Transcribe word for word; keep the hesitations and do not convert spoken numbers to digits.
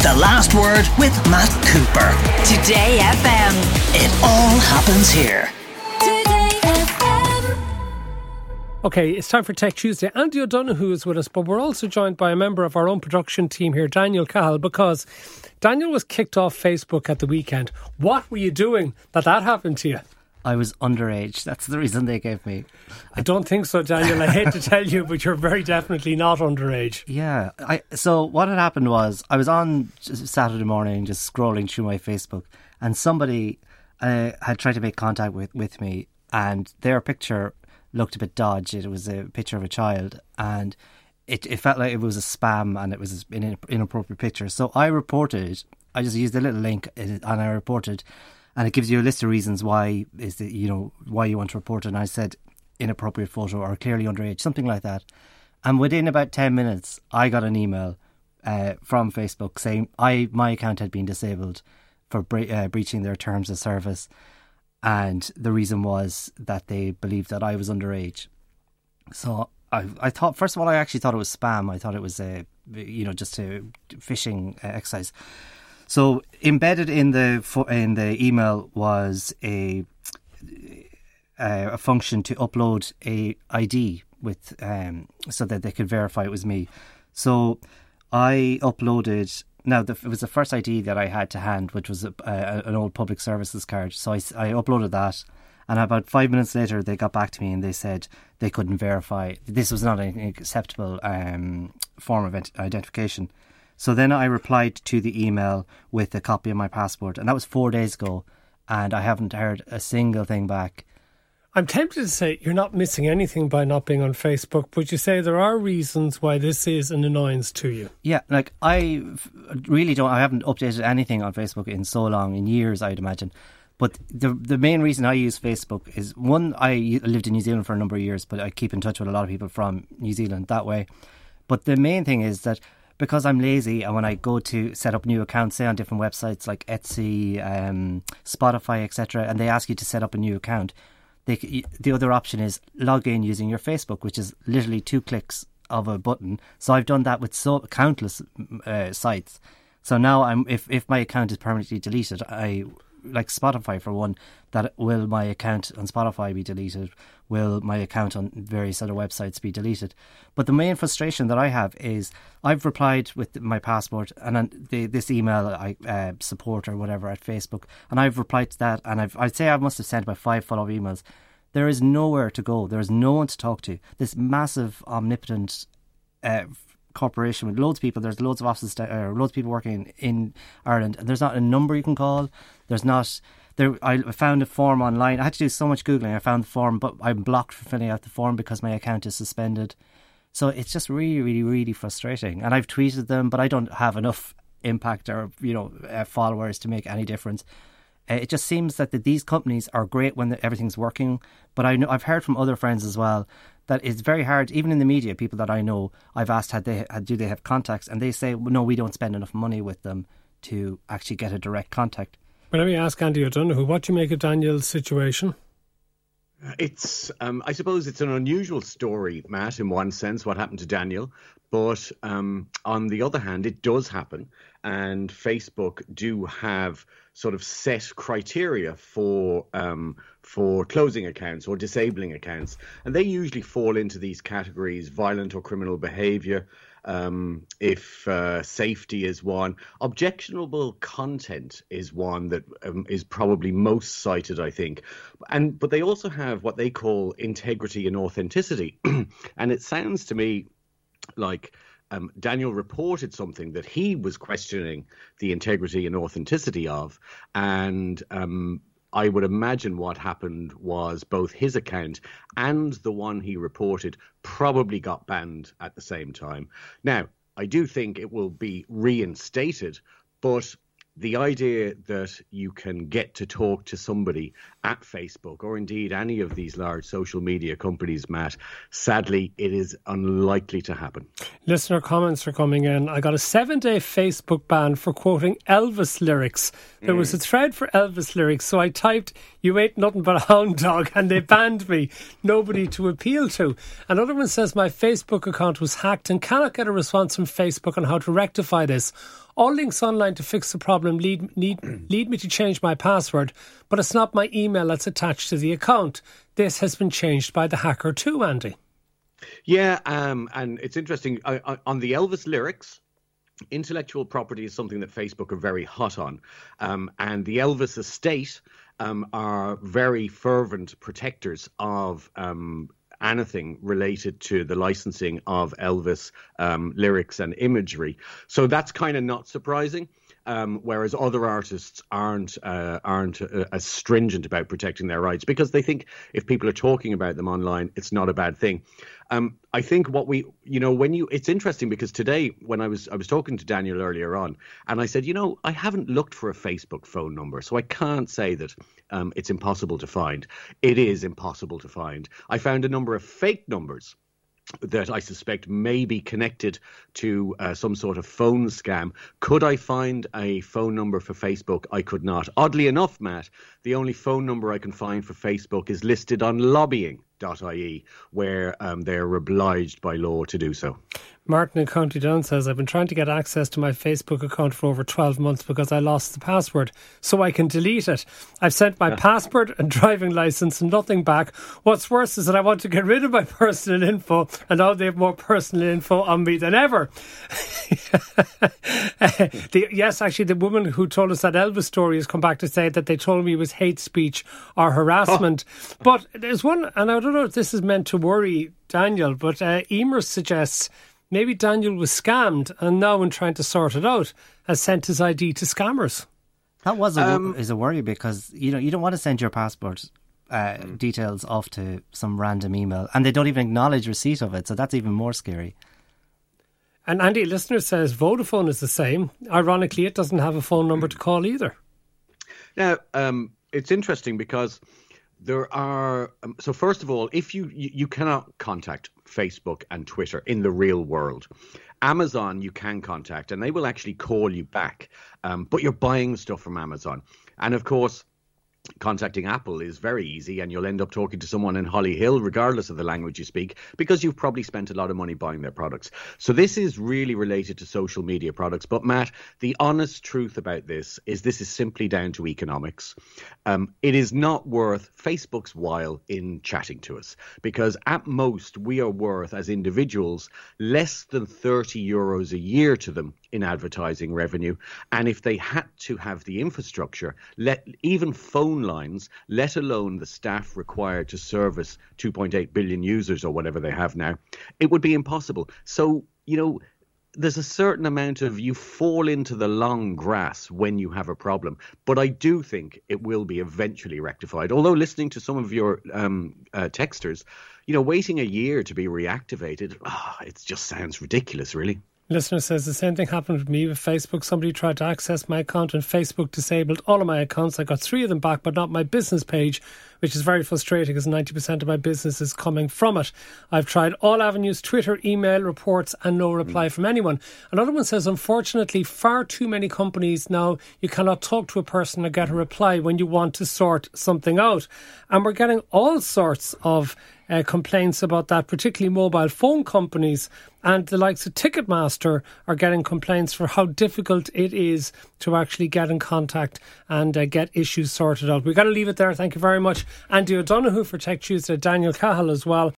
The Last Word with Matt Cooper. Today F M. It all happens here. Today F M. Okay, it's time for Tech Tuesday. Andy O'Donoghue is with us, but we're also joined by a member of our own production team here, Daniel Cahill, because Daniel was kicked off Facebook at the weekend. What were you doing that that happened to you? I was underage. That's the reason they gave me. I don't think so, Daniel. I hate to tell you, but you're very definitely not underage. Yeah. I So what had happened was I was on Saturday morning just scrolling through my Facebook, and somebody uh, had tried to make contact with, with me, and their picture looked a bit dodgy. It was a picture of a child, and it, it felt like it was a spam and it was an inappropriate picture. So I reported. I just used a little link and I reported. And it gives you a list of reasons why is it, you know, why you want to report it. And I said inappropriate photo or clearly underage, something like that. And within about ten minutes, I got an email uh, from Facebook saying I my account had been disabled for bre- uh, breaching their terms of service. And the reason was that they believed that I was underage. So I, I thought, first of all, I actually thought it was spam. I thought it was a, you know, just a phishing exercise. So embedded in the in the email was a a function to upload a I D with um, so that they could verify it was me. So I uploaded. Now the, it was the first I D that I had to hand, which was a, a, an old public services card. So I, I uploaded that, and about five minutes later they got back to me and they said they couldn't verify. This was not an acceptable um, form of identification. So then I replied to the email with a copy of my passport, and that was four days ago, and I haven't heard a single thing back. I'm tempted to say you're not missing anything by not being on Facebook, but you say there are reasons why this is an annoyance to you. Yeah, like I really don't, I haven't updated anything on Facebook in so long, in years I'd imagine. But the the main reason I use Facebook is, one, I lived in New Zealand for a number of years, but I keep in touch with a lot of people from New Zealand that way. But the main thing is that because I'm lazy, and when I go to set up new accounts, say on different websites like Etsy, um, Spotify, et cetera, and they ask you to set up a new account, they, the other option is log in using your Facebook, which is literally two clicks of a button. So I've done that with so countless uh, sites. So now, I'm if if my account is permanently deleted, I like Spotify for one, that will my account on Spotify be deleted? Will my account on various other websites be deleted? But the main frustration that I have is I've replied with my passport and then the, this email I uh, support or whatever at Facebook, and I've replied to that, and I've, I'd say I must have sent about five follow-up emails. There is nowhere to go. There is no one to talk to. This massive, omnipotent uh, corporation with loads of people. There's loads of offices, uh, loads of people working in Ireland, and there's not a number you can call. There's not there. I found a form online. I had to do so much googling. I found the form, but I'm blocked from filling out the form because my account is suspended. So it's just really, really, really frustrating. And I've tweeted them, but I don't have enough impact or you know uh, followers to make any difference. Uh, it just seems that the, these companies are great when the, everything's working, but I know I've heard from other friends as well that it's very hard, even in the media, people that I know, I've asked had they had, do they have contacts, and they say, well, no, we don't spend enough money with them to actually get a direct contact. Well, let me ask Andy O'Donoghue, what do you make of Daniel's situation? It's, um, I suppose it's an unusual story, Matt, in one sense, what happened to Daniel. But um, on the other hand, it does happen. And Facebook do have sort of set criteria for um, for closing accounts or disabling accounts. And they usually fall into these categories: violent or criminal behavior, um, if uh, safety is one. Objectionable content is one that um, is probably most cited, I think. And but they also have what they call integrity and authenticity. And it sounds to me like um, Daniel reported something that he was questioning the integrity and authenticity of. And um, I would imagine what happened was both his account and the one he reported probably got banned at the same time. Now, I do think it will be reinstated, but the idea that you can get to talk to somebody at Facebook or indeed any of these large social media companies, Matt, sadly, it is unlikely to happen. Listener comments are coming in. I got a seven-day Facebook ban for quoting Elvis lyrics. There mm. was a thread for Elvis lyrics, so I typed, "You ain't nothing but a hound dog," and they banned me. Nobody to appeal to. Another one says, my Facebook account was hacked and cannot get a response from Facebook on how to rectify this. All links online to fix the problem lead, need, lead me to change my password, but it's not my email that's attached to the account. This has been changed by the hacker too, Andy. Yeah, um, and it's interesting. I, I, on the Elvis lyrics, intellectual property is something that Facebook are very hot on. Um, and the Elvis estate um, are very fervent protectors of um, anything related to the licensing of Elvis um, lyrics and imagery. So that's kind of not surprising. Um, whereas other artists aren't uh, aren't uh, as stringent about protecting their rights because they think if people are talking about them online, it's not a bad thing. Um, I think what we, you know, when you, it's interesting because today when I was I was talking to Daniel earlier on, and I said, you know, I haven't looked for a Facebook phone number, so I can't say that um, it's impossible to find. It is impossible to find. I found a number of fake numbers that I suspect may be connected to uh, some sort of phone scam. Could I find a phone number for Facebook? I could not. Oddly enough, Matt, the only phone number I can find for Facebook is listed on lobbying dot I E, where um, they're obliged by law to do so. Martin in County Down says, I've been trying to get access to my Facebook account for over twelve months because I lost the password, so I can delete it. I've sent my passport and driving licence and nothing back. What's worse is that I want to get rid of my personal info, and now they have more personal info on me than ever. the, yes, actually, the woman who told us that Elvis story has come back to say that they told me it was hate speech or harassment. Oh. But there's one, and I don't know if this is meant to worry Daniel, but uh, Emer suggests maybe Daniel was scammed and now in trying to sort it out has sent his I D to scammers. That was a, um, is a worry because you know you don't want to send your passport uh, mm. details off to some random email and they don't even acknowledge receipt of it, so that's even more scary. And Andy, a listener says Vodafone is the same. Ironically, it doesn't have a phone number to call either. Now, um, it's interesting because there are, um, so first of all, if you, you, you cannot contact Facebook and Twitter in the real world. Amazon you can contact and they will actually call you back, um, but you're buying stuff from Amazon. And of course, contacting Apple is very easy and you'll end up talking to someone in Holly Hill regardless of the language you speak because you've probably spent a lot of money buying their products. So this is really related to social media products. But Matt, the honest truth about this is this is simply down to economics. Um, it is not worth Facebook's while in chatting to us because at most we are worth as individuals less than thirty euros a year to them in advertising revenue. And if they had to have the infrastructure, let even phone lines, let alone the staff required to service two point eight billion users or whatever they have now, it would be impossible. So, you know, there's a certain amount of you fall into the long grass when you have a problem. But I do think it will be eventually rectified. Although listening to some of your um, uh, texters, you know, waiting a year to be reactivated, oh, it just sounds ridiculous, really. Listener says the same thing happened with me with Facebook. Somebody tried to access my account and Facebook disabled all of my accounts. I got three of them back, but not my business page, which is very frustrating because ninety percent of my business is coming from it. I've tried all avenues, Twitter, email, reports, and no reply mm. from anyone. Another one says, unfortunately, far too many companies now, you cannot talk to a person or get a reply when you want to sort something out. And we're getting all sorts of Uh, complaints about that, particularly mobile phone companies and the likes of Ticketmaster are getting complaints for how difficult it is to actually get in contact and uh, get issues sorted out. We've got to leave it there. Thank you very much, Andy O'Donoghue for Tech Tuesday, Daniel Cahill as well.